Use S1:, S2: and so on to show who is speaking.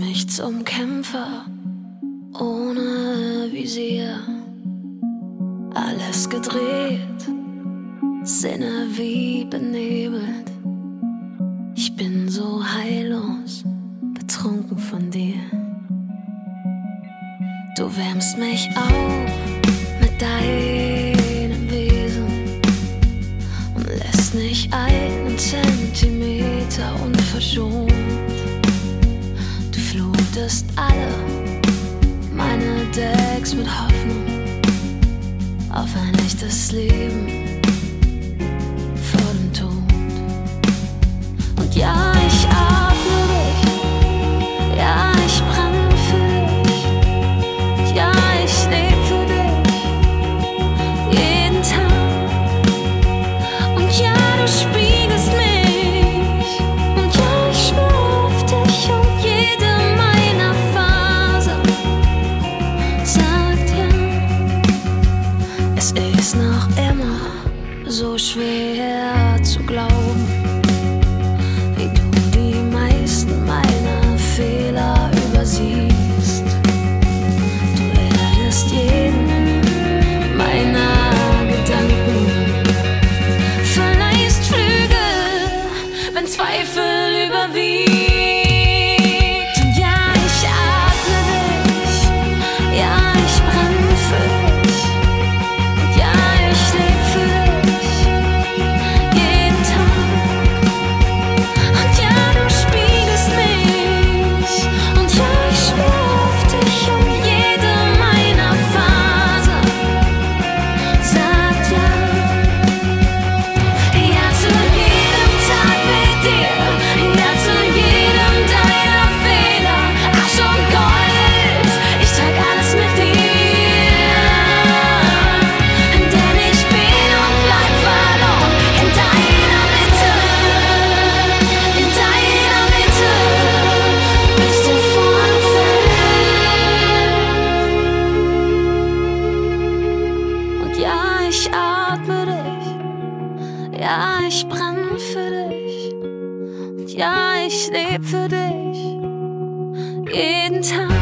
S1: mich zum Kämpfer ohne Visier. Alles gedreht, Sinne wie benebelt. Ich bin so heillos, betrunken von dir. Du wärmst mich auf mit deinem Wesen und lässt nicht einen Zentimeter unverschont. Du flutest alle meine Decks mit Hoffnung auf ein echtes Leben vor dem Tod. Und ja, ich atme dich, ja, ich brenne für dich, ja, ich lebe für dich, jeden Tag. Und ja, du spiegelst mich, und ja, ich schwör auf dich und jede meiner Fasern sagt ja. Es ist noch immer so schwer zu glauben, wie du die meisten meiner Fehler übersiehst. Du erdest jeden meiner Gedanken, verleihst Flügel, wenn Zweifel überwiegt. Und ja, ich atme dich, ja, ich brenne für dich, und ja, ich lebe für dich, jeden Tag. Und ja, du spiegelst mich, und ja, ich schwör auf dich und jede meiner Fasern sagt ja. Ja zu jedem Tag mit dir, ja zu jedem deiner Fehler. Asche und Gold, ich trag alles mit dir, denn ich bin und bleib verloren in deiner Mitte, in deiner Mitte, bis der Vorhang fällt. Und ja, ich atme dich, ja, ich brenne für dich, und ja, ich lebe für dich, jeden Tag.